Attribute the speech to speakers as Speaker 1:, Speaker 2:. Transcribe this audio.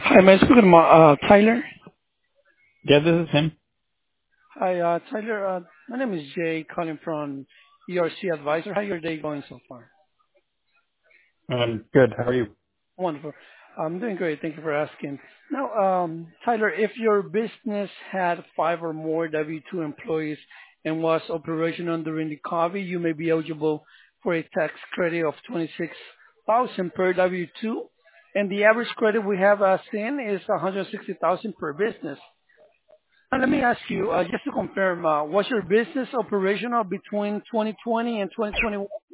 Speaker 1: Hi, may I speak with Tyler?
Speaker 2: Yeah, this is him.
Speaker 1: Hi, Tyler. My name is Jay, calling from ERC Advisor. How your day going so far?
Speaker 2: Good. How are you?
Speaker 1: Wonderful. I'm doing great. Thank you for asking. Now, Tyler, if your business had five or more W-2 employees and was operational during the COVID, you may be eligible for a tax credit of 26,000 per W-2, and the average credit we have seen is 160,000 per business. Let me ask you, just to confirm, was your business operational between 2020 and 2021?